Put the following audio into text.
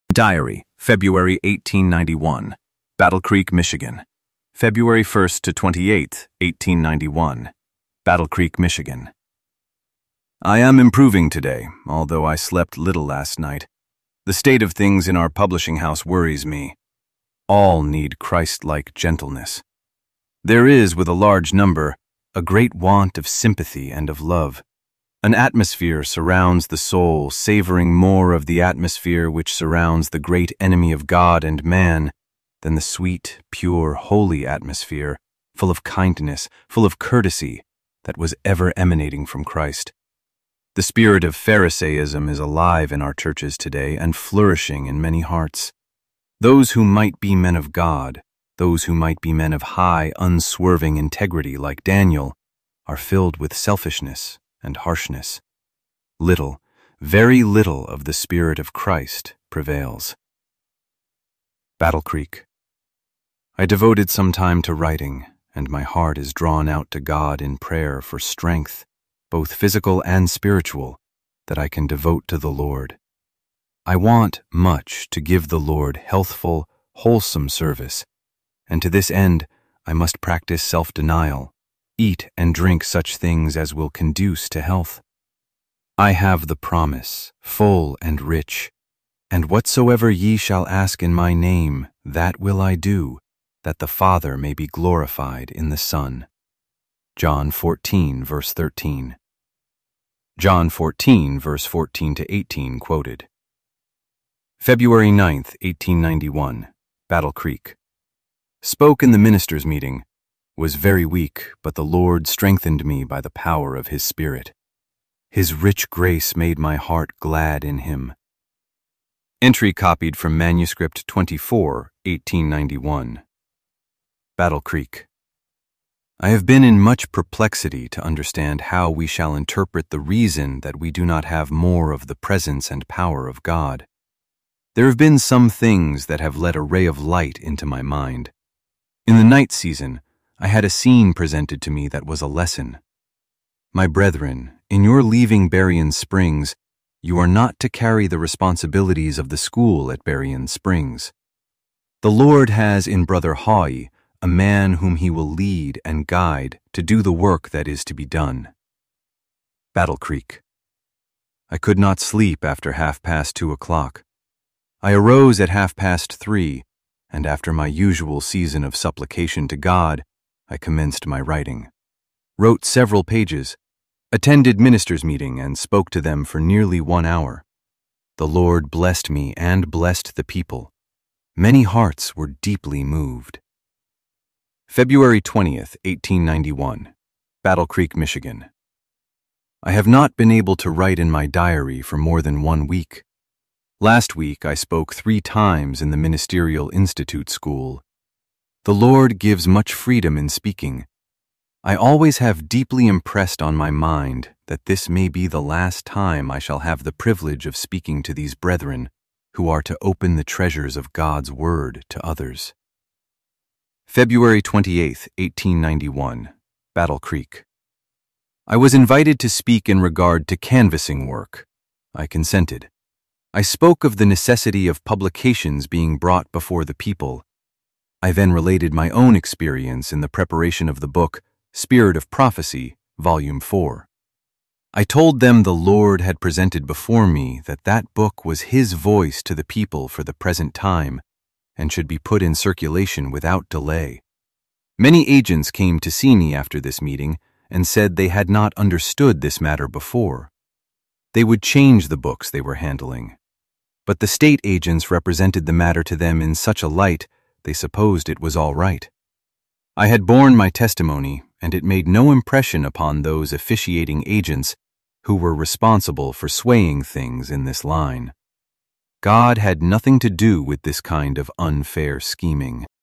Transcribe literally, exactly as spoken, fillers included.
Diary, February eighteen ninety-one, Battle Creek, Michigan. February first to twenty-eighth, eighteen ninety-one, Battle Creek, Michigan. I am improving today, although I slept little last night. The state of things in our publishing house worries me. All need Christ-like gentleness. There is, with a large number, a great want of sympathy and of love. An atmosphere surrounds the soul, savoring more of the atmosphere which surrounds the great enemy of God and man than the sweet, pure, holy atmosphere, full of kindness, full of courtesy, that was ever emanating from Christ. The spirit of Pharisaism is alive in our churches today and flourishing in many hearts. Those who might be men of God, those who might be men of high, unswerving integrity like Daniel, are filled with selfishness and harshness. Little, very little of the Spirit of Christ prevails. Battle Creek. I devoted some time to writing, and my heart is drawn out to God in prayer for strength, both physical and spiritual, that I can devote to the Lord. I want much to give the Lord healthful, wholesome service, and to this end I must practice self-denial, eat and drink such things as will conduce to health. I have the promise, full and rich, and whatsoever ye shall ask in my name, that will I do, that the Father may be glorified in the Son. John fourteen, verse thirteen. John fourteen, verse fourteen to eighteen quoted. February ninth, eighteen ninety-one, Battle Creek. Spoke in the ministers' meeting. Was very weak, but the Lord strengthened me by the power of His Spirit. His rich grace made my heart glad in Him. Entry copied from Manuscript twenty-four, eighteen ninety-one. Battle Creek. I have been in much perplexity to understand how we shall interpret the reason that we do not have more of the presence and power of God. There have been some things that have let a ray of light into my mind. In the night season, I had a scene presented to me that was a lesson. My brethren, in your leaving Berrien Springs, you are not to carry the responsibilities of the school at Berrien Springs. The Lord has in Brother Haughey a man whom He will lead and guide to do the work that is to be done. Battle Creek. I could not sleep after half past two o'clock. I arose at half past three, and after my usual season of supplication to God, I commenced my writing, wrote several pages, attended ministers' meeting and spoke to them for nearly one hour. The Lord blessed me and blessed the people. Many hearts were deeply moved. February twentieth, eighteen ninety-one, Battle Creek, Michigan. I have not been able to write in my diary for more than one week. Last week I spoke three times in the Ministerial Institute School. The Lord gives much freedom in speaking. I always have deeply impressed on my mind that this may be the last time I shall have the privilege of speaking to these brethren who are to open the treasures of God's Word to others. February twenty-eighth, eighteen ninety-one, Battle Creek. I was invited to speak in regard to canvassing work. I consented. I spoke of the necessity of publications being brought before the people. I then related my own experience in the preparation of the book, Spirit of Prophecy, Volume four. I told them the Lord had presented before me that that book was His voice to the people for the present time, and should be put in circulation without delay. Many agents came to see me after this meeting and said they had not understood this matter before. They would change the books they were handling. But the state agents represented the matter to them in such a light they supposed it was all right. I had borne my testimony, and it made no impression upon those officiating agents who were responsible for swaying things in this line. God had nothing to do with this kind of unfair scheming.